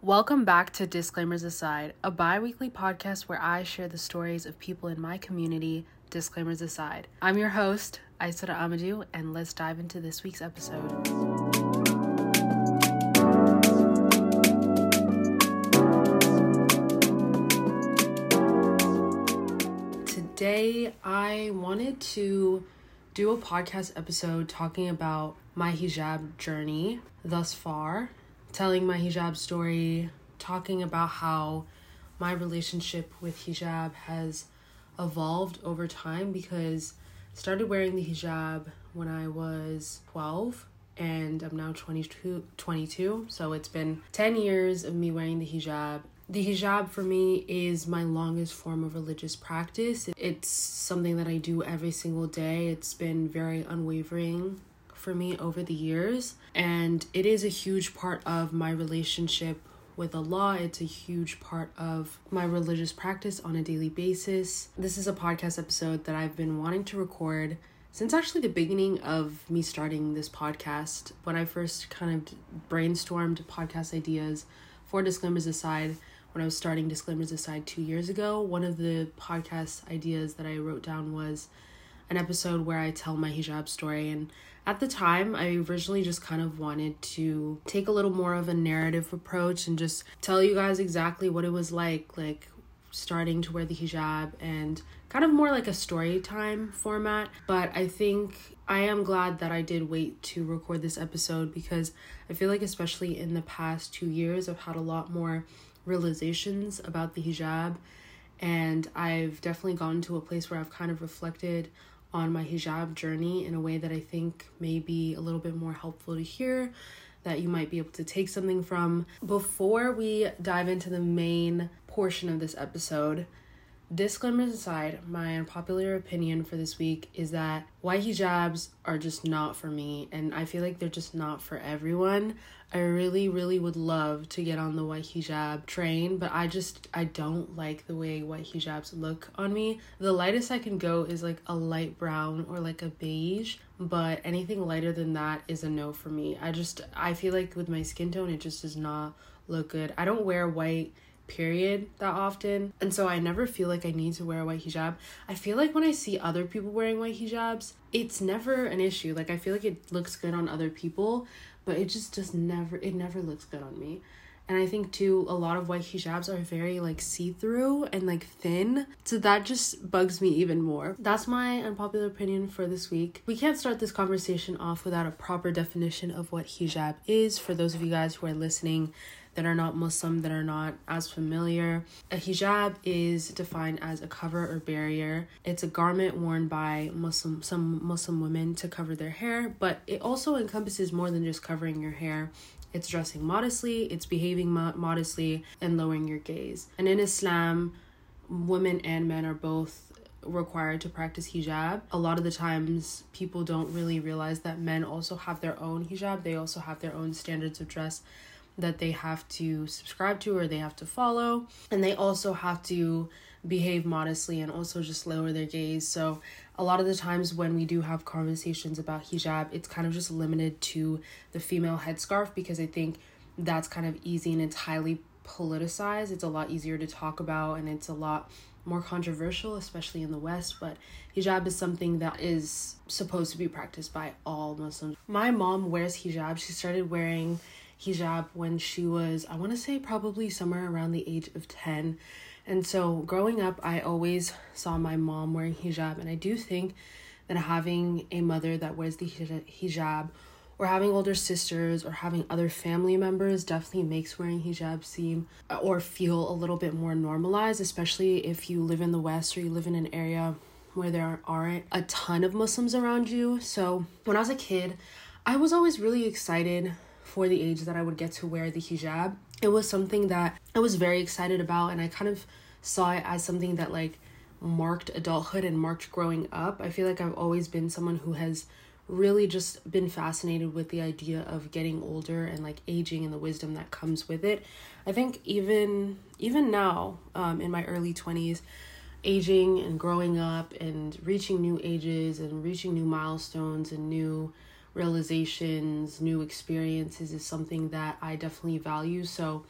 Welcome back to Disclaimers Aside, a bi-weekly podcast where I share the stories of people in my community, disclaimers aside. I'm your host, Aisara Amadou, and let's dive into this week's episode. Today, I wanted to do a podcast episode talking about my hijab journey thus far, telling my hijab story, talking about how my relationship with hijab has evolved over time, because I started wearing the hijab when I was 12 and I'm now 22, so it's been 10 years of me wearing the hijab. The hijab for me is my longest form of religious practice. It's something that I do every single day. It's been very unwavering for me over the years, and it is a huge part of my relationship with Allah. It's a huge part of my religious practice on a daily basis. This is a podcast episode that I've been wanting to record since actually the beginning of me starting this podcast. When I first kind of brainstormed podcast ideas for Disclaimers Aside, when I was starting Disclaimers Aside 2 years ago, one of the podcast ideas that I wrote down was an episode where I tell my hijab story. And at the time, I originally just kind of wanted to take a little more of a narrative approach and just tell you guys exactly what it was like starting to wear the hijab, and kind of more like a story time format. But I think I am glad that I did wait to record this episode, because I feel like especially in the past 2 years, I've had a lot more realizations about the hijab, and I've definitely gotten to a place where I've kind of reflected on my hijab journey in a way that I think may be a little bit more helpful to hear, that you might be able to take something from. Before we dive into the main portion of this episode, disclaimers aside, my unpopular opinion for this week is that white hijabs are just not for me, and I feel like they're just not for everyone. I really would love to get on the white hijab train, but I don't like the way white hijabs look on me. The lightest I can go is like a light brown or like a beige, but anything lighter than that is a no for me. I feel like with my skin tone, it just does not look good. I don't wear white period that often, and so I never feel like I need to wear a white hijab. I feel like when I see other people wearing white hijabs, it's never an issue. Like, I feel like it looks good on other people, but it just never looks good on me. And I think too, a lot of white hijabs are very like see-through and like thin, so that just bugs me even more. That's my unpopular opinion for this week. We can't start this conversation off without a proper definition of what hijab is. For those of you guys who are listening that are not Muslim, that are not as familiar, a hijab is defined as a cover or barrier. It's a garment worn by some Muslim women to cover their hair, but it also encompasses more than just covering your hair. It's dressing modestly, it's behaving modestly, and lowering your gaze. And in Islam, women and men are both required to practice hijab. A lot of the times, people don't really realize that men also have their own hijab. They also have their own standards of dress that they have to subscribe to or they have to follow. And they also have to behave modestly and also just lower their gaze. So a lot of the times when we do have conversations about hijab, it's kind of just limited to the female headscarf, because I think that's kind of easy and it's highly politicized. It's a lot easier to talk about and it's a lot more controversial, especially in the West. But hijab is something that is supposed to be practiced by all Muslims. My mom wears hijab. She started wearing hijab when she was, I want to say probably somewhere around the age of 10. And so growing up, I always saw my mom wearing hijab. And I do think that having a mother that wears the hijab, or having older sisters, or having other family members, definitely makes wearing hijab seem or feel a little bit more normalized, especially if you live in the West or you live in an area where there aren't a ton of Muslims around you. So when I was a kid, I was always really excited for the age that I would get to wear the hijab. It was something that I was very excited about, and I kind of saw it as something that like marked adulthood and marked growing up. I feel like I've always been someone who has really just been fascinated with the idea of getting older and like aging and the wisdom that comes with it. I think even now, in my early 20s, aging and growing up and reaching new ages and reaching new milestones and new realizations, new experiences is something that I definitely value. So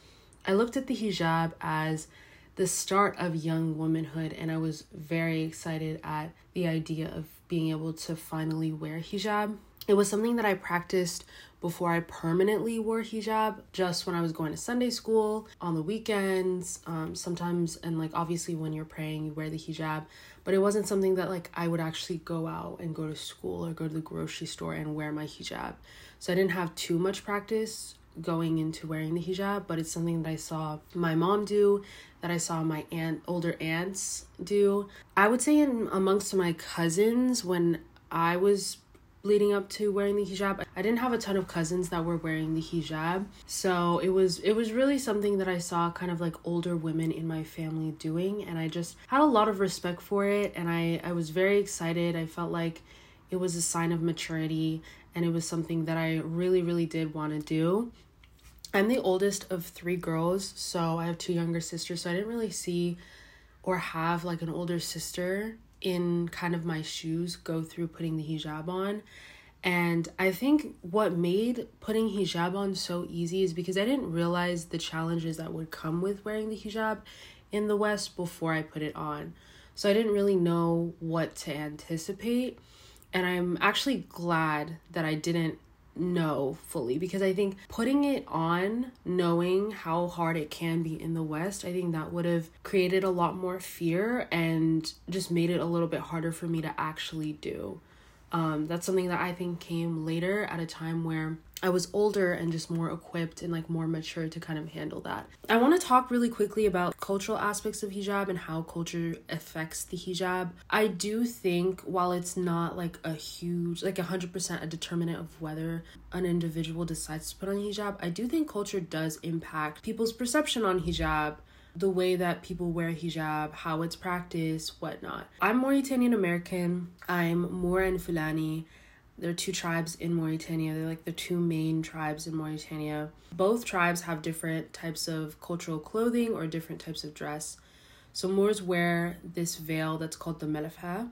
I looked at the hijab as the start of young womanhood, and I was very excited at the idea of being able to finally wear hijab. It was something that I practiced before I permanently wore hijab, just when I was going to Sunday school, on the weekends, sometimes, and like obviously when you're praying, you wear the hijab, but it wasn't something that like I would actually go out and go to school or go to the grocery store and wear my hijab. So I didn't have too much practice going into wearing the hijab, but it's something that I saw my mom do, that I saw my older aunts do. I would say amongst my cousins, when I was leading up to wearing the hijab, I didn't have a ton of cousins that were wearing the hijab. So it was really something that I saw kind of like older women in my family doing, and I just had a lot of respect for it, and I was very excited. I felt like it was a sign of maturity, and it was something that I really, really did want to do. I'm the oldest of 3 girls, so I have 2 younger sisters, so I didn't really see or have like an older sister in kind of my shoes go through putting the hijab on. And I think what made putting hijab on so easy is because I didn't realize the challenges that would come with wearing the hijab in the West before I put it on. So I didn't really know what to anticipate, and I'm actually glad that I didn't know fully, because I think putting it on, knowing how hard it can be in the West, I think that would have created a lot more fear and just made it a little bit harder for me to actually do. That's something that I think came later at a time where I was older and just more equipped and like more mature to kind of handle that. I want to talk really quickly about cultural aspects of hijab and how culture affects the hijab. I do think while it's not like a huge, like 100% a determinant of whether an individual decides to put on hijab, I do think culture does impact people's perception on hijab, the way that people wear hijab, how it's practiced, whatnot. I'm Mauritanian American. I'm Moor and Fulani. There are 2 tribes in Mauritania. They're like the 2 main tribes in Mauritania. Both tribes have different types of cultural clothing or different types of dress. So Moors wear this veil that's called the melefha,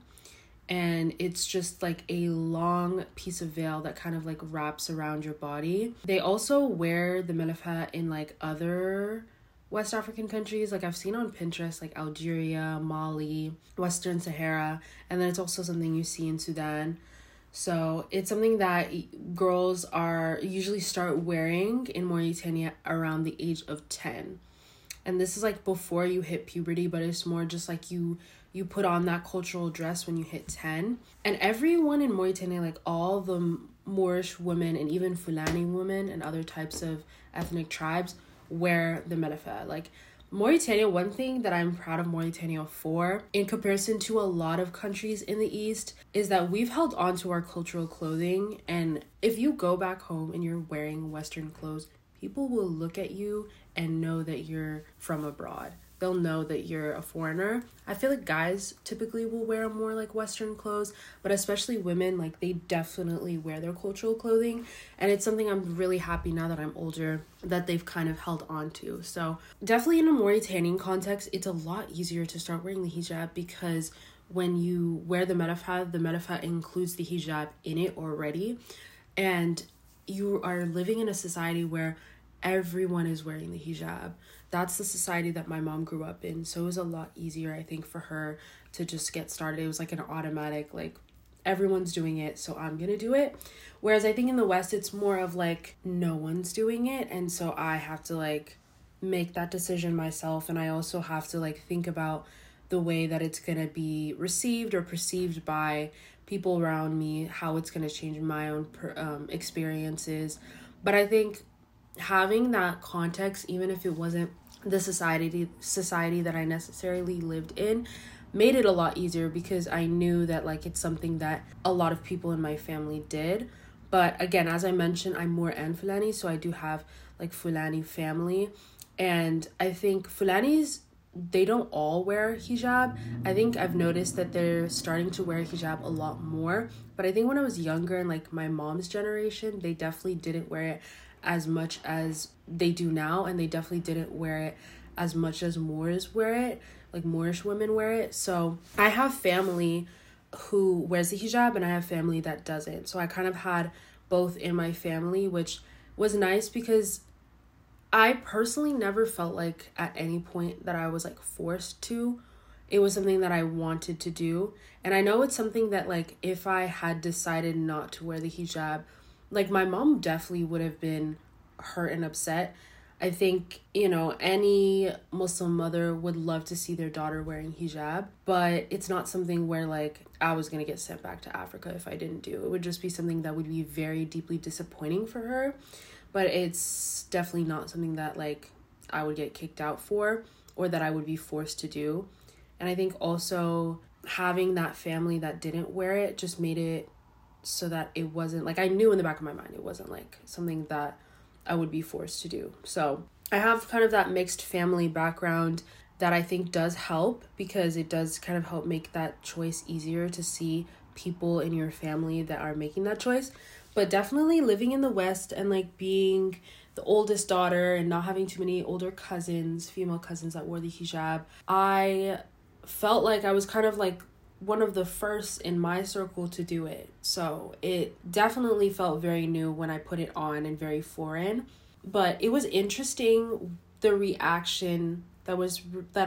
and it's just like a long piece of veil that kind of like wraps around your body. They also wear the melefha in like other West African countries, like I've seen on Pinterest, like Algeria, Mali, Western Sahara, and then it's also something you see in Sudan. So it's something that girls are usually start wearing in Mauritania around the age of 10. And this is like before you hit puberty, but it's more just like you put on that cultural dress when you hit 10. And everyone in Mauritania, like all the Moorish women and even Fulani women and other types of ethnic tribes, wear the melefha. Like Mauritania, one thing that I'm proud of Mauritania for, in comparison to a lot of countries in the East, is that we've held on to our cultural clothing. And if you go back home and you're wearing Western clothes, people will look at you and know that you're from abroad. They'll know that you're a foreigner. I feel like guys typically will wear more like Western clothes, but especially women, like they definitely wear their cultural clothing. And it's something I'm really happy now that I'm older that they've kind of held on to. So definitely in a Mauritanian context, it's a lot easier to start wearing the hijab, because when you wear the melefha includes the hijab in it already. And you are living in a society where everyone is wearing the hijab. That's the society that my mom grew up in. So it was a lot easier, I think, for her to just get started. It was like an automatic, like, everyone's doing it, so I'm gonna do it. Whereas I think in the West, it's more of like, no one's doing it. And so I have to like make that decision myself. And I also have to like think about the way that it's gonna be received or perceived by people around me, how it's gonna change my own experiences. But I think having that context, even if it wasn't the society that I necessarily lived in, made it a lot easier, because I knew that like it's something that a lot of people in my family did. But again, as I mentioned, I'm Moor and Fulani, so I do have like Fulani family. And I think Fulanis, they don't all wear hijab. I think I've noticed that they're starting to wear hijab a lot more. But I think when I was younger and like my mom's generation, they definitely didn't wear it as much as they do now, and they definitely didn't wear it as much as Moors wear it, like Moorish women wear it. So I have family who wears the hijab and I have family that doesn't. So I kind of had both in my family, which was nice, because I personally never felt like at any point that I was like forced to. It was something that I wanted to do. And I know it's something that like if I had decided not to wear the hijab, like my mom definitely would have been hurt and upset. I think, any Muslim mother would love to see their daughter wearing hijab, but it's not something where like I was going to get sent back to Africa if I didn't do. It would just be something that would be very deeply disappointing for her, but it's definitely not something that like I would get kicked out for or that I would be forced to do. And I think also having that family that didn't wear it just made it so that it wasn't like, I knew in the back of my mind it wasn't like something that I would be forced to do. So I have kind of that mixed family background that I think does help, because it does kind of help make that choice easier to see people in your family that are making that choice. But definitely living in the West and like being the oldest daughter and not having too many older cousins, female cousins that wore the hijab, I felt like I was kind of like one of the first in my circle to do it. So it definitely felt very new when I put it on and very foreign. But it was interesting the reaction that was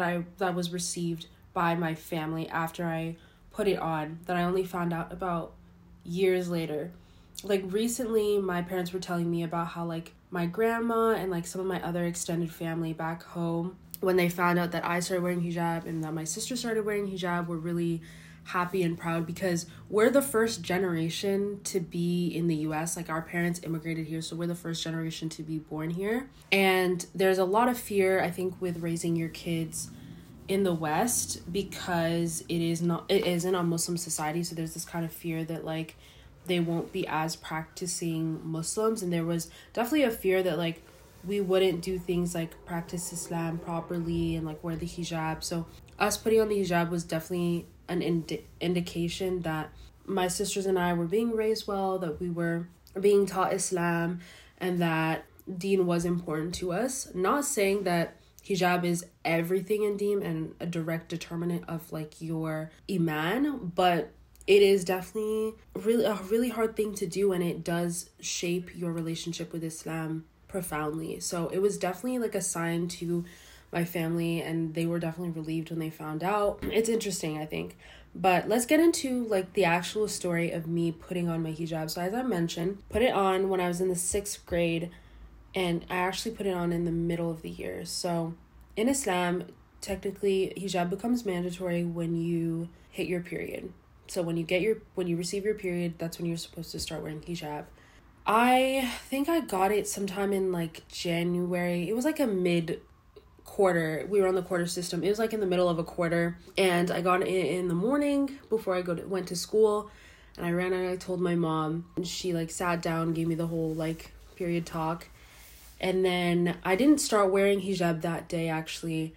received by my family after I put it on, that I only found out about years later. Like recently my parents were telling me about how like my grandma and like some of my other extended family back home, when they found out that I started wearing hijab and that my sister started wearing hijab, were really happy and proud, because we're the first generation to be in the US. Like our parents immigrated here, so we're the first generation to be born here. And there's a lot of fear, I think, with raising your kids in the West, because it isn't a Muslim society. So there's this kind of fear that like they won't be as practicing Muslims. And there was definitely a fear that like we wouldn't do things like practice Islam properly and like wear the hijab. So us putting on the hijab was definitely an indication that my sisters and I were being raised well, that we were being taught Islam, and that Deen was important to us. Not saying that hijab is everything in Deen and a direct determinant of like your iman, but it is definitely a really hard thing to do, and it does shape your relationship with Islam profoundly. So it was definitely like a sign to my family, and they were definitely relieved when they found out. It's interesting, I think. But let's get into like the actual story of me putting on my hijab. So as I mentioned, put it on when I was in the 6th grade, and I actually put it on in the middle of the year. So in Islam, technically hijab becomes mandatory when you hit your period. So when you receive your period, that's when you're supposed to start wearing hijab. I think I got it sometime in like January. It was like a mid-quarter. We were on the quarter system. It was like in the middle of a quarter, and I got it in the morning before I went to school. And I ran and I told my mom, and she like sat down, gave me the whole like period talk. And then I didn't start wearing hijab that day. Actually,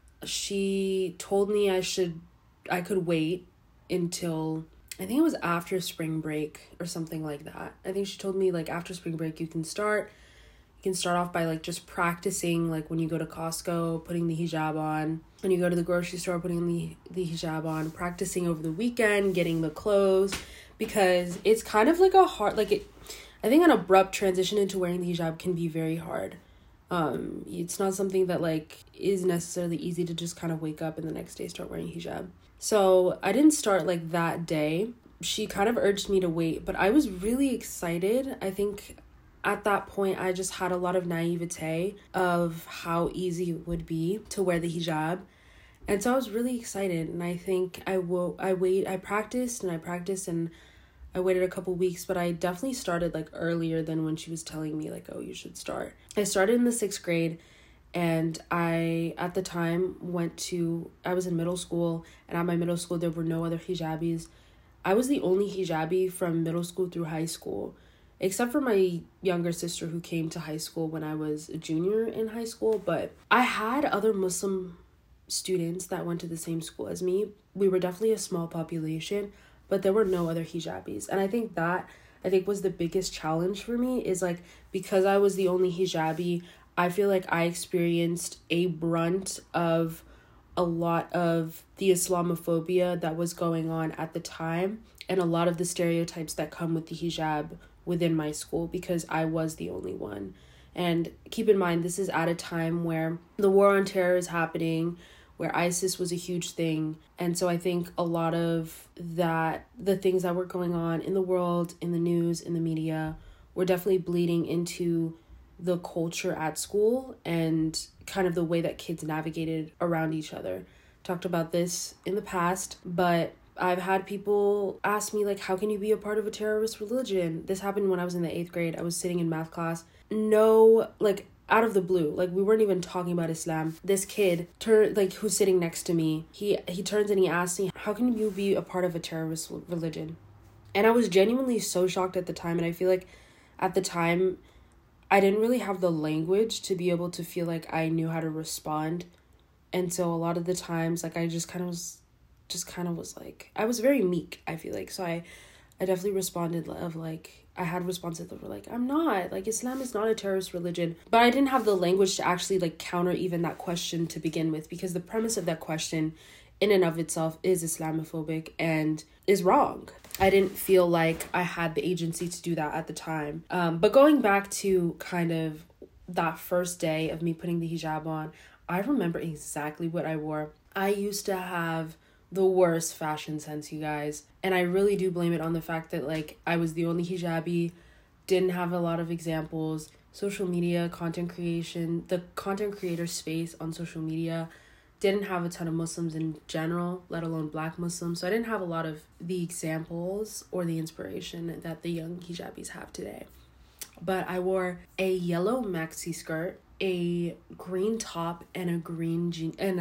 she told me I could wait until, I think it was after spring break or something like that. I think she told me like after spring break you can start off by like just practicing, like when you go to Costco, putting the hijab on, when you go to the grocery store, putting the hijab on, practicing over the weekend, getting the clothes, because it's kind of like a hard, I think an abrupt transition into wearing the hijab can be very hard. It's not something that like is necessarily easy to just kind of wake up and the next day start wearing hijab. So I didn't start like that day. She kind of urged me to wait, but I was really excited. I think at that point I just had a lot of naivete of how easy it would be to wear the hijab. And so I was really excited, and I think I practiced and I waited a couple weeks, but I definitely started like earlier than when she was telling me like, oh, you should start. I started in the 6th grade, and I, at the time, I was in middle school, and at my middle school, there were no other hijabis. I was the only hijabi from middle school through high school, except for my younger sister who came to high school when I was a junior in high school. But I had other Muslim students that went to the same school as me. We were definitely a small population, but there were no other hijabis. And I think was the biggest challenge for me, is like, because I was the only hijabi, I feel like I experienced a brunt of a lot of the Islamophobia that was going on at the time, and a lot of the stereotypes that come with the hijab within my school, because I was the only one. And keep in mind, this is at a time where the war on terror is happening, where ISIS was a huge thing. And so I think a lot of that, the things that were going on in the world, in the news, in the media, were definitely bleeding into the culture at school and kind of the way that kids navigated around each other. Talked about this in the past, but I've had people ask me, like, how can you be a part of a terrorist religion? This happened when I was in the 8th grade. I was sitting in math class. No, like, out of the blue, like, we weren't even talking about Islam. This kid who's sitting next to me, he turns and he asks me, how can you be a part of a terrorist religion? And I was genuinely so shocked at the time. And I feel like at the time, I didn't really have the language to be able to feel like I knew how to respond. And so a lot of the times, like, I just kind of was like, I was very meek, I feel like. So I definitely responded of like, I had responses that were like, I'm not, like, Islam is not a terrorist religion. But I didn't have the language to actually like counter even that question to begin with, because the premise of that question in and of itself is Islamophobic and is wrong. I didn't feel like I had the agency to do that at the time. But going back to kind of that first day of me putting the hijab on, I remember exactly what I wore. I used to have the worst fashion sense, you guys. And I really do blame it on the fact that, like, I was the only hijabi, didn't have a lot of examples. Social media, content creation, the content creator space on social media didn't have a ton of Muslims in general, let alone Black Muslims. So I didn't have a lot of the examples or the inspiration that the young hijabis have today. But I wore a yellow maxi skirt, a green top and a green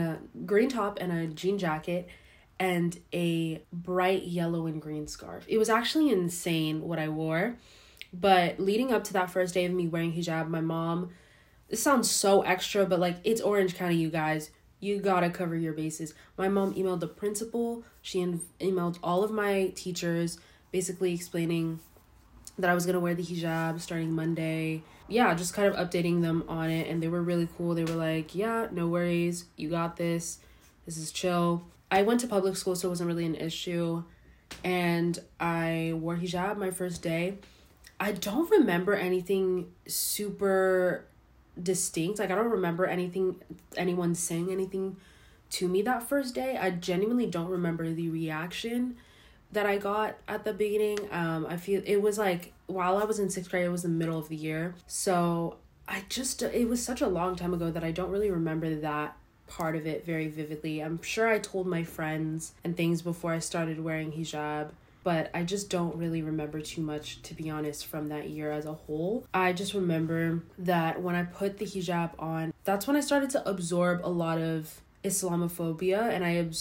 jean jacket, and a bright yellow and green scarf. It was actually insane what I wore. But leading up to that first day of me wearing hijab, my mom, this sounds so extra, but like, it's Orange County, you guys. You gotta cover your bases. My mom emailed the principal. She emailed all of my teachers, basically explaining that I was gonna wear the hijab starting Monday. Yeah, just kind of updating them on it. And they were really cool. They were like, yeah, no worries. You got this. This is chill. I went to public school, so it wasn't really an issue. And I wore hijab my first day. I don't remember anything super distinct. Like, I don't remember anyone saying anything to me that first day. I genuinely don't remember the reaction that I got at the beginning. I feel it was like, while I was in 6th grade, it was the middle of the year. So it was such a long time ago that I don't really remember that part of it very vividly. I'm sure I told my friends and things before I started wearing hijab, but I just don't really remember too much, to be honest, from that year as a whole. I just remember that when I put the hijab on, that's when I started to absorb a lot of Islamophobia, and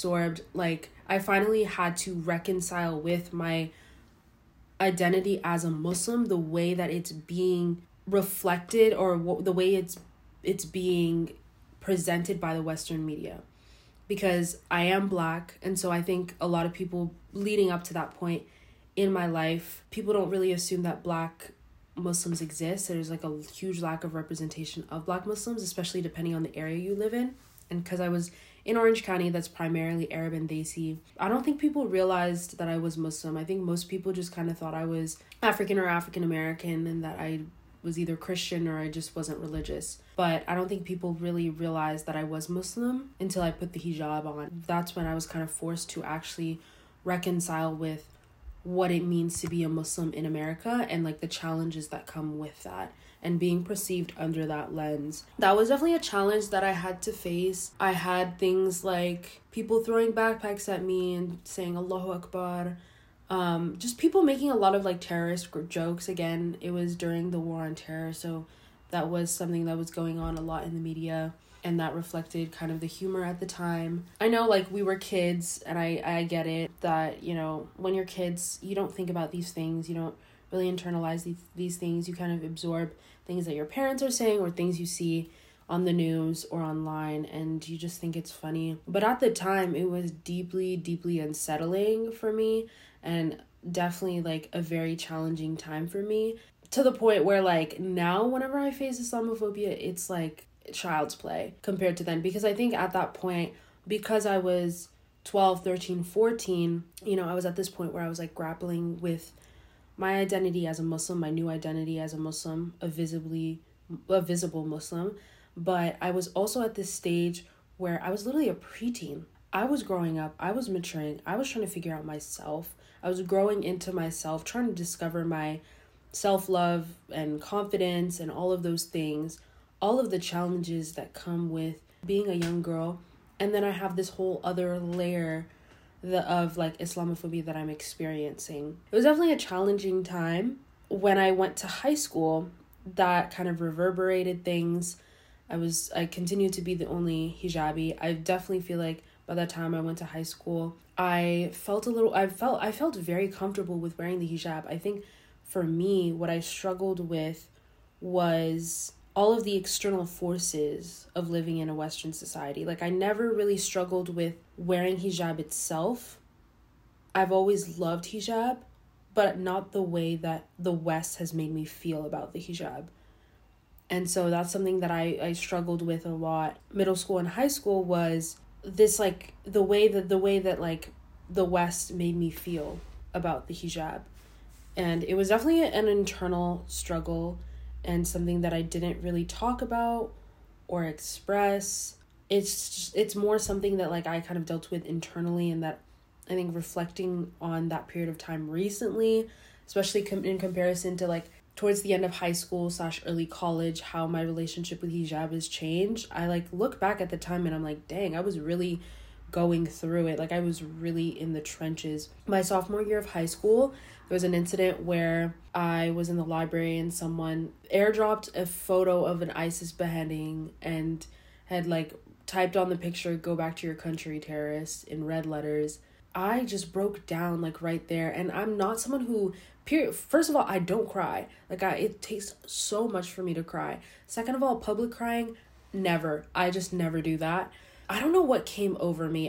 I finally had to reconcile with my identity as a Muslim, the way that it's being reflected, or the way it's being presented by the Western media. Because I am Black, and so I think a lot of people leading up to that point in my life, people don't really assume that Black Muslims exist. There's like a huge lack of representation of Black Muslims, especially depending on the area you live in. And because I was in Orange County, that's primarily Arab and Desi, I don't think people realized that I was Muslim. I think most people just kind of thought I was African or African American, and that I was either Christian or I just wasn't religious. But I don't think people really realized that I was Muslim until I put the hijab on. That's when I was kind of forced to actually reconcile with what it means to be a Muslim in America, and like the challenges that come with that, and being perceived under that lens. That was definitely a challenge that I had to face. I had things like people throwing backpacks at me and saying Allahu Akbar. Just people making a lot of like terrorist jokes. Again, it was during the war on terror, so that was something that was going on a lot in the media, and that reflected kind of the humor at the time. I know, like, we were kids, and I get it that, you know, when you're kids, you don't think about these things. You don't really internalize these things. You kind of absorb things that your parents are saying or things you see on the news or online, and you just think it's funny. But at the time, it was deeply, deeply unsettling for me, and definitely like a very challenging time for me, to the point where like now whenever I face Islamophobia, it's like child's play compared to then. Because I think at that point, because I was 12, 13, 14, you know, I was at this point where I was like grappling with my identity as a Muslim, my new identity as a Muslim, a visibly a visible Muslim, but I was also at this stage where I was literally a preteen. I was growing up, I was maturing, I was trying to figure out myself. I was growing into myself, trying to discover my self-love and confidence and all of those things, all of the challenges that come with being a young girl. And then I have this whole other layer of like Islamophobia that I'm experiencing. It was definitely a challenging time. When I went to high school, that kind of reverberated things. I continued to be the only hijabi. I definitely feel like by the time I went to high school, I felt very comfortable with wearing the hijab. I think for me, what I struggled with was all of the external forces of living in a Western society. Like, I never really struggled with wearing hijab itself. I've always loved hijab, but not the way that the West has made me feel about the hijab. And so that's something that I struggled with a lot. Middle school and high school was this, like, the way that like the West made me feel about the hijab. And it was definitely an internal struggle and something that I didn't really talk about or express. It's more something that like I kind of dealt with internally, and that I think reflecting on that period of time recently, especially in comparison to like towards the end of high school / early college, how my relationship with hijab has changed. I like look back at the time and I'm like, dang, I was really going through it. Like, I was really in the trenches. My sophomore year of high school, there was an incident where I was in the library and someone airdropped a photo of an ISIS beheading and had like typed on the picture, "Go back to your country, terrorists," in red letters. I just broke down like right there. And I'm not someone who, first of all, I don't cry. Like, it takes so much for me to cry. Second of all, public crying, never. I just never do that. I don't know what came over me.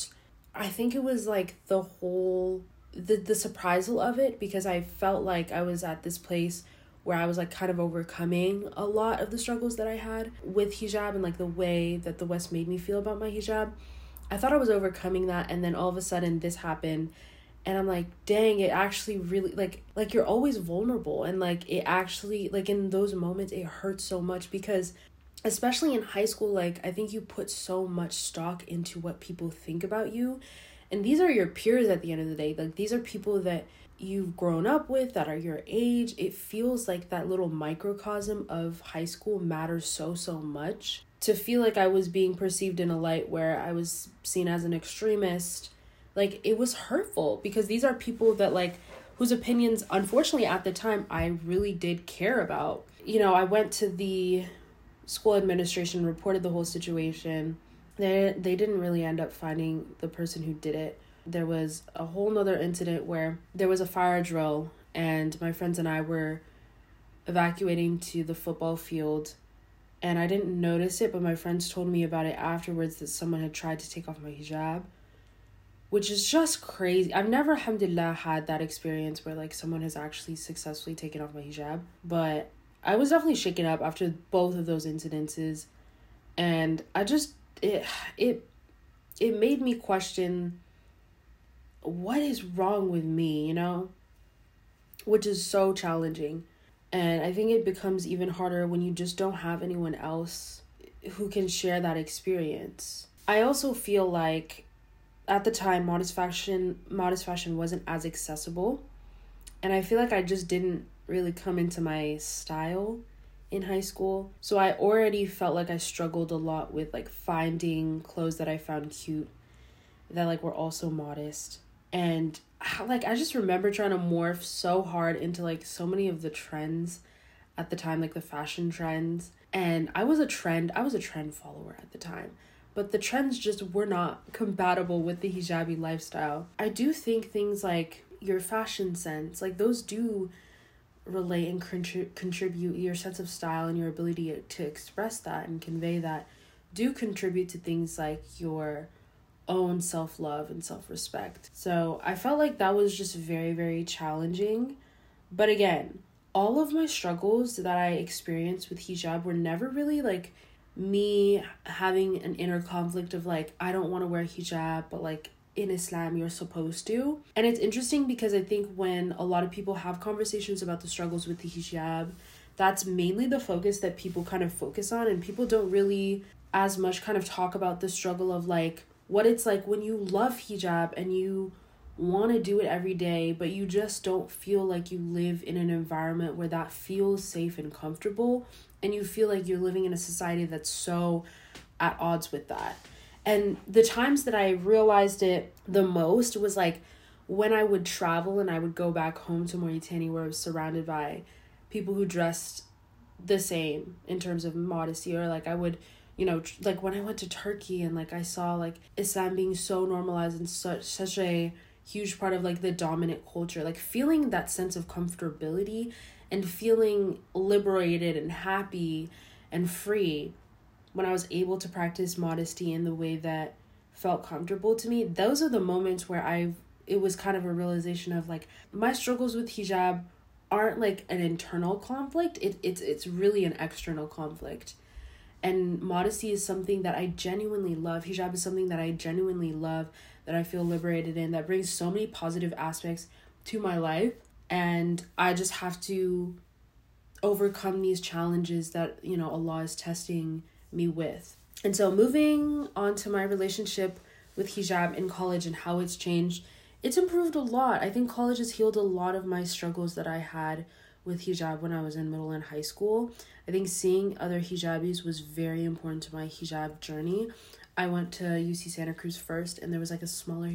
I think it was like the whole, the surprisal of it, because I felt like I was at this place where I was like kind of overcoming a lot of the struggles that I had with hijab and like the way that the West made me feel about my hijab. I thought I was overcoming that, and then all of a sudden this happened, and I'm like, dang, it actually really, like you're always vulnerable, and like it actually, like in those moments, it hurts so much, because especially in high school, like I think you put so much stock into what people think about you, and these are your peers at the end of the day. Like, these are people that you've grown up with, that are your age. It feels like that little microcosm of high school matters so much. To feel like I was being perceived in a light where I was seen as an extremist, like, it was hurtful, because these are people that like whose opinions, unfortunately at the time, I really did care about. You know, I went to the school administration, reported the whole situation. They didn't really end up finding the person who did it. There was a whole nother incident where there was a fire drill, and my friends and I were evacuating to the football field, and I didn't notice it, but my friends told me about it afterwards, that someone had tried to take off my hijab, which is just crazy. I've never, alhamdulillah, had that experience where like someone has actually successfully taken off my hijab, but I was definitely shaken up after both of those incidences, and I just, it made me question what is wrong with me, you know, which is so challenging. And I think it becomes even harder when you just don't have anyone else who can share that experience. I also feel like at the time, modest fashion wasn't as accessible. And I feel like I just didn't really come into my style in high school. So I already felt like I struggled a lot with like finding clothes that I found cute, that like were also modest. And like, I just remember trying to morph so hard into like so many of the trends at the time, like the fashion trends. And I was a trend follower at the time, but the trends just were not compatible with the hijabi lifestyle. I do think things like your fashion sense, like those do relate and contribute, your sense of style and your ability to express that and convey that do contribute to things like your own self-love and self-respect. So I felt like that was just very, very challenging. But again, all of my struggles that I experienced with hijab were never really like me having an inner conflict of like, I don't want to wear hijab, but like in Islam you're supposed to. And it's interesting because I think when a lot of people have conversations about the struggles with the hijab, that's mainly the focus that people kind of focus on, and people don't really as much kind of talk about the struggle of like what it's like when you love hijab and you want to do it every day, but you just don't feel like you live in an environment where that feels safe and comfortable, and you feel like you're living in a society that's so at odds with that. And the times that I realized it the most was like when I would travel and I would go back home to Mauritania, where I was surrounded by people who dressed the same in terms of modesty, or like I would, like when I went to Turkey and like I saw like Islam being so normalized and such a huge part of like the dominant culture, like feeling that sense of comfortability and feeling liberated and happy and free when I was able to practice modesty in the way that felt comfortable to me. Those are the moments where it was kind of a realization of like my struggles with hijab aren't like an internal conflict. It's really an external conflict. And modesty is something that I genuinely love. Hijab is something that I genuinely love, that I feel liberated in, that brings so many positive aspects to my life. And I just have to overcome these challenges that, Allah is testing me with. And so moving on to my relationship with hijab in college and how it's changed, it's improved a lot. I think college has healed a lot of my struggles that I had with hijab when I was in middle and high school. I think seeing other hijabis was very important to my hijab journey. I went to UC Santa Cruz first, and there was like a smaller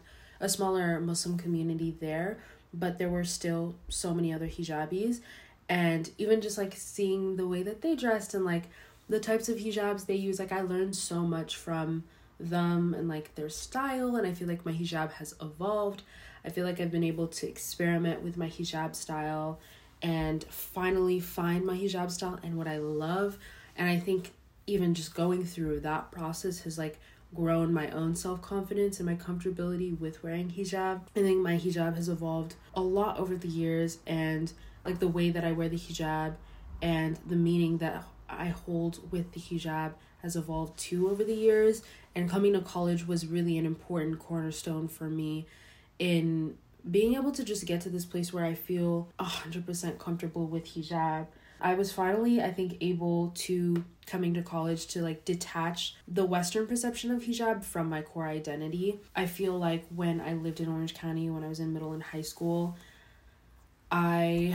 Muslim community there, but there were still so many other hijabis. And even just like seeing the way that they dressed and like the types of hijabs they use, like I learned so much from them and like their style, and I feel like my hijab has evolved. I feel like I've been able to experiment with my hijab style and finally find my hijab style and what I love. And I think even just going through that process has like grown my own self-confidence and my comfortability with wearing hijab. I think my hijab has evolved a lot over the years, and like the way that I wear the hijab and the meaning that I hold with the hijab has evolved too over the years. And coming to college was really an important cornerstone for me in being able to just get to this place where I feel 100% comfortable with hijab. I was finally, I think, able to, coming to college, to like detach the Western perception of hijab from my core identity. I feel like when I lived in Orange County, when I was in middle and high school, I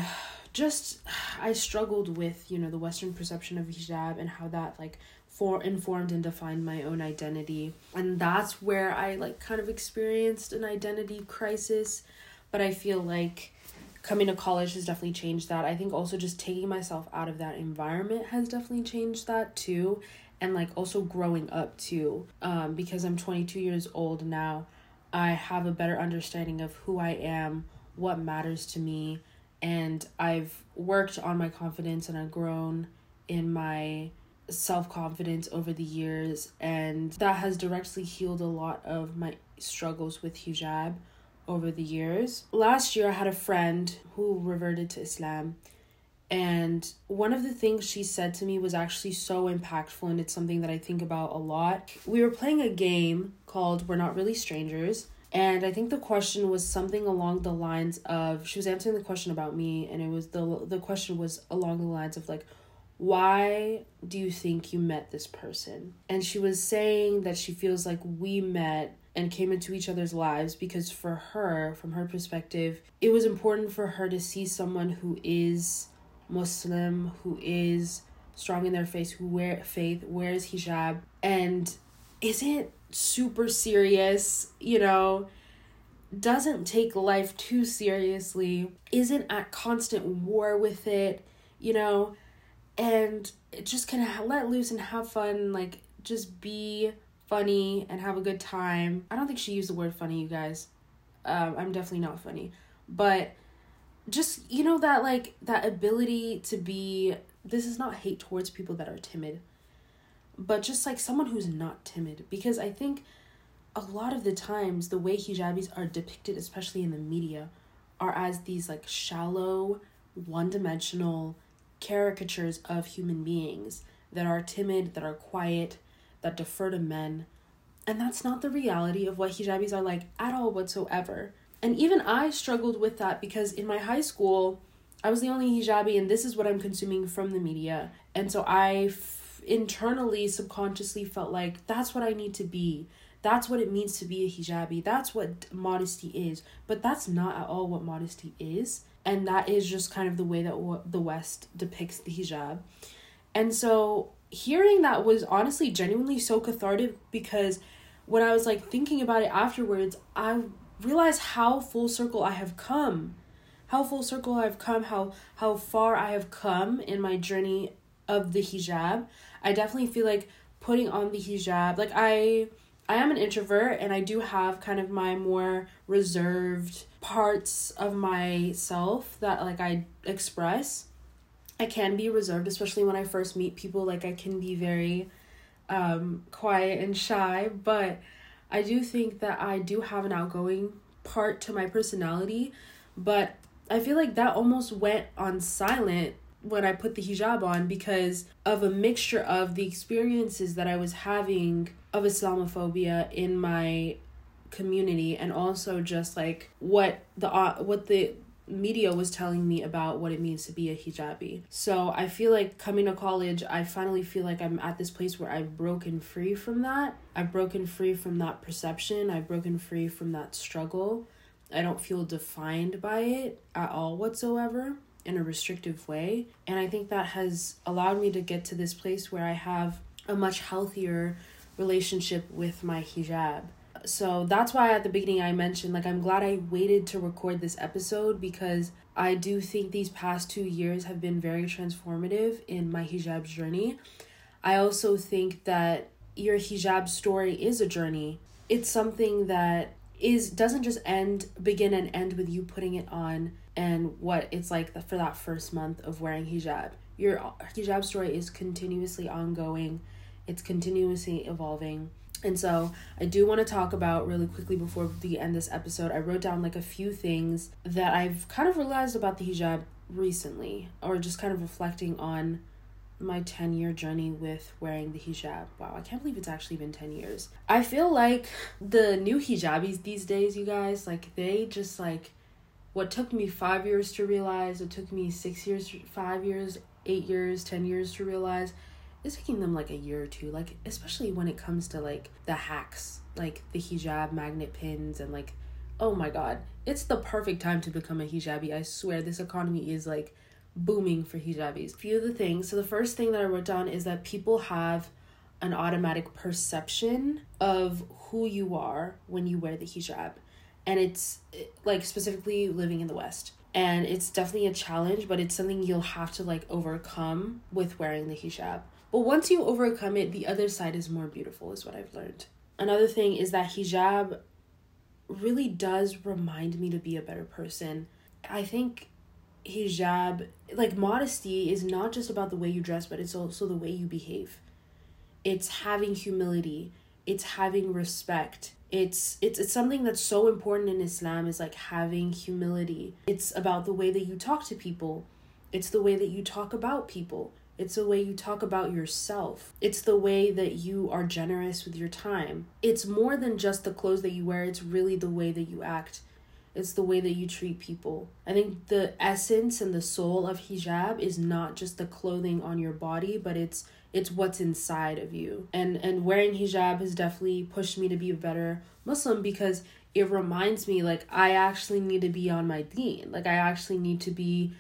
struggled with, the Western perception of hijab and how that like informed and defined my own identity. And that's where I like kind of experienced an identity crisis. But I feel like coming to college has definitely changed that. I think also just taking myself out of that environment has definitely changed that too. And like also growing up too, because I'm 22 years old now, I have a better understanding of who I am, what matters to me, and I've worked on my confidence and I've grown in my self-confidence over the years, and that has directly healed a lot of my struggles with hijab over the years. Last year I had a friend who reverted to Islam, and one of the things she said to me was actually so impactful, and it's something that I think about a lot. We were playing a game called We're Not Really Strangers, and I think the question was something along the lines of, she was answering the question about me, and it was the question was along the lines of like, why do you think you met this person? And she was saying that she feels like we met and came into each other's lives because for her, from her perspective, it was important for her to see someone who is Muslim, who is strong in their faith, wears hijab, and isn't super serious, doesn't take life too seriously, isn't at constant war with it, and just can let loose and have fun, like just be funny and have a good time. I don't think she used the word funny, you guys. I'm definitely not funny, but just, that like that ability to be, this is not hate towards people that are timid, but just like someone who's not timid, because I think a lot of the times the way hijabis are depicted, especially in the media, are as these like shallow, one-dimensional caricatures of human beings that are timid, that are quiet, that defer to men. And that's not the reality of what hijabis are like at all whatsoever. And even I struggled with that because in my high school, I was the only hijabi, and this is what I'm consuming from the media. And so internally, subconsciously felt like that's what I need to be. That's what it means to be a hijabi. That's what modesty is. But that's not at all what modesty is. And that is just kind of the way that the West depicts the hijab. And so hearing that was honestly genuinely so cathartic, because when I was like thinking about it afterwards, I realized how full circle I have come. How full circle I've come, how far I have come in my journey of the hijab. I definitely feel like putting on the hijab, like I am an introvert, and I do have kind of my more reserved parts of myself that like I express. I can be reserved, especially when I first meet people. Like I can be very quiet and shy, but I do think that I do have an outgoing part to my personality, but I feel like that almost went on silent when I put the hijab on because of a mixture of the experiences that I was having of Islamophobia in my community, and also just like what the media was telling me about what it means to be a hijabi. So I feel like coming to college, I finally feel like I'm at this place where I've broken free from that. I've broken free from that perception. I've broken free from that struggle. I don't feel defined by it at all whatsoever in a restrictive way. And I think that has allowed me to get to this place where I have a much healthier relationship with my hijab. So that's why at the beginning I mentioned, like, I'm glad I waited to record this episode, because I do think these past 2 years have been very transformative in my hijab journey. I also think that your hijab story is a journey. It's something that doesn't just begin and end with you putting it on and what it's like for that first month of wearing hijab. Your hijab story is continuously ongoing. It's continuously evolving. And so I do want to talk about really quickly before we end this episode. I wrote down like a few things that I've kind of realized about the hijab recently, or just kind of reflecting on my 10-year journey with wearing the hijab. Wow, I can't believe it's actually been 10 years. I feel like the new hijabis these days, you guys, like they just like, what took me 5 years to realize, it took me 6 years, 5 years, 8 years, 10 years to realize, it's taking them like a year or two, like especially when it comes to like the hacks, like the hijab magnet pins, and like, oh my god, it's the perfect time to become a hijabi. I swear this economy is like booming for hijabis. A few of the things. So the first thing that I wrote down is that people have an automatic perception of who you are when you wear the hijab. And it's like specifically living in the West. And it's definitely a challenge, but it's something you'll have to like overcome with wearing the hijab. But once you overcome it, the other side is more beautiful, is what I've learned. Another thing is that hijab really does remind me to be a better person. I think hijab, like modesty, is not just about the way you dress, but it's also the way you behave. It's having humility. It's having respect. It's something that's so important in Islam, is like having humility. It's about the way that you talk to people. It's the way that you talk about people. It's the way you talk about yourself. It's the way that you are generous with your time. It's more than just the clothes that you wear. It's really the way that you act. It's the way that you treat people. I think the essence and the soul of hijab is not just the clothing on your body, but it's what's inside of you. And wearing hijab has definitely pushed me to be a better Muslim, because it reminds me, like, I actually need to be on my deen. Like, I need to be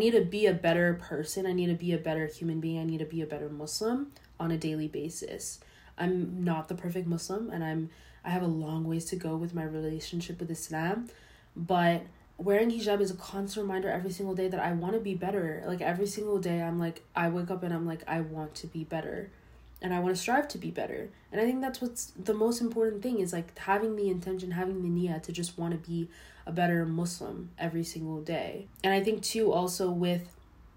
a better person. I need to be a better human being. I need to be a better Muslim on a daily basis. I'm not the perfect Muslim, and I have a long ways to go with my relationship with Islam, but wearing hijab is a constant reminder every single day that I want to be better. Like, every single day I'm like, I wake up and I'm like, I want to be better, and I want to strive to be better. And I think that's what's the most important thing, is like having the intention, having the niyyah to just want to be a better Muslim every single day. And I think too, also with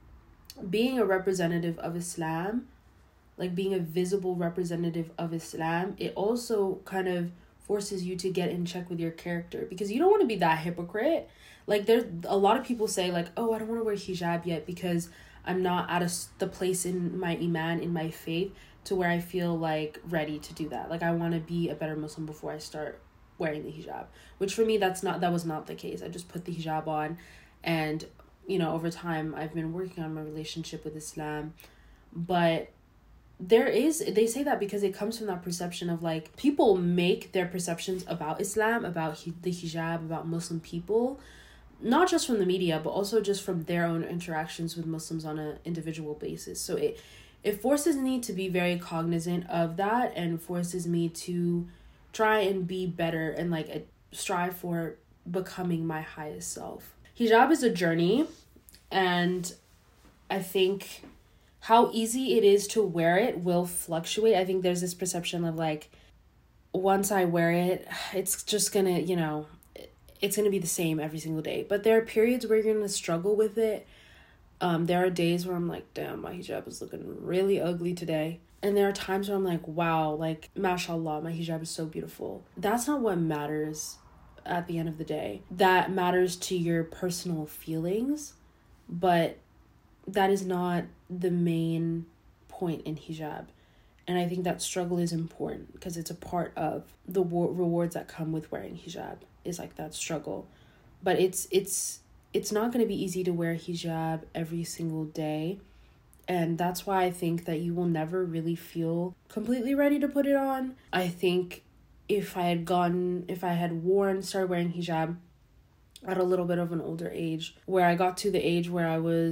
being a representative of Islam, like being a visible representative of Islam, it also kind of forces you to get in check with your character, because you don't want to be that hypocrite. Like, there's a lot of people say like, oh, I don't want to wear hijab yet because I'm not at the place in my iman, in my faith, to where I feel like ready to do that. Like, I want to be a better Muslim before I start wearing the hijab, which for me, that was not the case. I just put the hijab on, and over time I've been working on my relationship with Islam. But they say that because it comes from that perception of like, people make their perceptions about Islam, about the hijab, about Muslim people, not just from the media, but also just from their own interactions with Muslims on an individual basis. So it forces me to be very cognizant of that, and forces me to try and be better and like strive for becoming my highest self. Hijab is a journey, and I think how easy it is to wear it will fluctuate. I think there's this perception of like, once I wear it, it's just gonna, it's gonna be the same every single day. But there are periods where you're gonna struggle with it. There are days where I'm like, damn, my hijab is looking really ugly today. And there are times where I'm like, wow, like, mashallah, my hijab is so beautiful. That's not what matters at the end of the day. That matters to your personal feelings, but that is not the main point in hijab. And I think that struggle is important because it's a part of the rewards that come with wearing hijab, is like that struggle. But it's not going to be easy to wear hijab every single day. And that's why I think that you will never really feel completely ready to put it on. I think if I had started wearing hijab at a little bit of an older age, where I got to the age where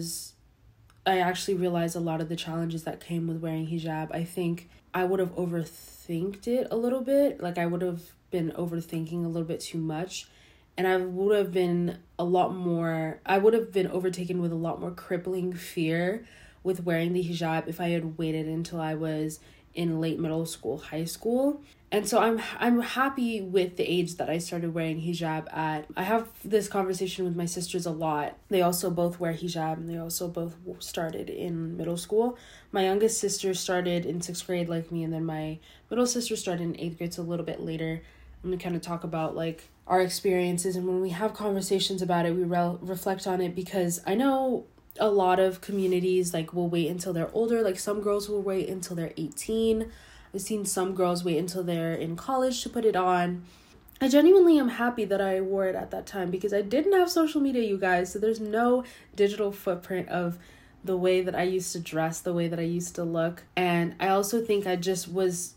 I actually realized a lot of the challenges that came with wearing hijab, I think I would have overthinked it a little bit. Like, I would have been overthinking a little bit too much. And I would have been overtaken with a lot more crippling fear with wearing the hijab if I had waited until I was in late middle school, high school. And so I'm happy with the age that I started wearing hijab at. I have this conversation with my sisters a lot. They also both wear hijab, and they also both started in middle school. My youngest sister started in 6th grade like me, and then my middle sister started in 8th grade, so a little bit later. And we kind of talk about like our experiences, and when we have conversations about it, we reflect on it, because I know a lot of communities like will wait until they're older. Like, some girls will wait until they're 18. I've seen some girls wait until they're in college to put it on. I genuinely am happy that I wore it at that time, because I didn't have social media, you guys. So there's no digital footprint of the way that I used to dress, the way that I used to look. And I also think I just was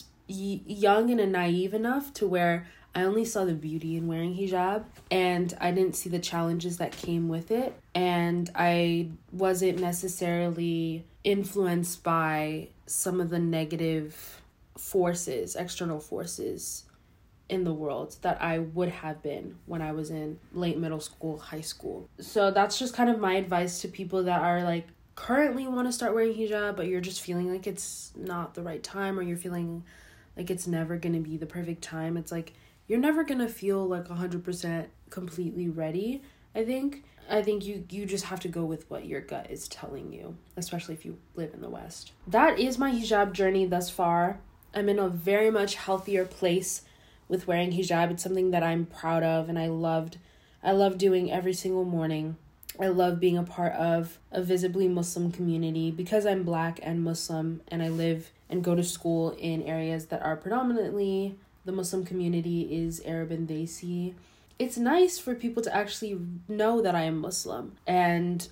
young and naive enough to where I only saw the beauty in wearing hijab, and I didn't see the challenges that came with it. And I wasn't necessarily influenced by some of the negative forces, external forces in the world that I would have been when I was in late middle school, high school. So that's just kind of my advice to people that are like currently want to start wearing hijab, but you're just feeling like it's not the right time, or you're feeling like it's never going to be the perfect time. It's like, you're never going to feel like 100% completely ready, I think. I think you just have to go with what your gut is telling you, especially if you live in the West. That is my hijab journey thus far. I'm in a very much healthier place with wearing hijab. It's something that I'm proud of, and I love doing every single morning. I love being a part of a visibly Muslim community, because I'm Black and Muslim, and I live and go to school in areas that are predominantly, the Muslim community is Arab and Desi. It's nice for people to actually know that I am Muslim. And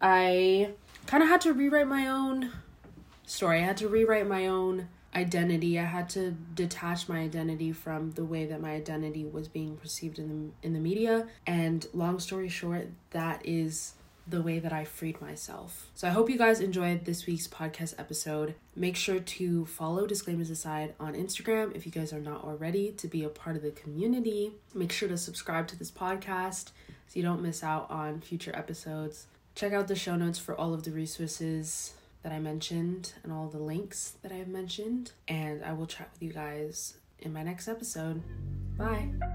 I kind of had to rewrite my own story. I had to rewrite my own identity. I had to detach my identity from the way that my identity was being perceived in the media. And long story short, that is the way that I freed myself. So I hope you guys enjoyed this week's podcast episode. Make sure to follow Disclaimers Aside on Instagram if you guys are not already, to be a part of the community. Make sure to subscribe to this podcast so you don't miss out on future episodes. Check out the show notes for all of the resources that I mentioned and all the links that I have mentioned. And I will chat with you guys in my next episode. Bye.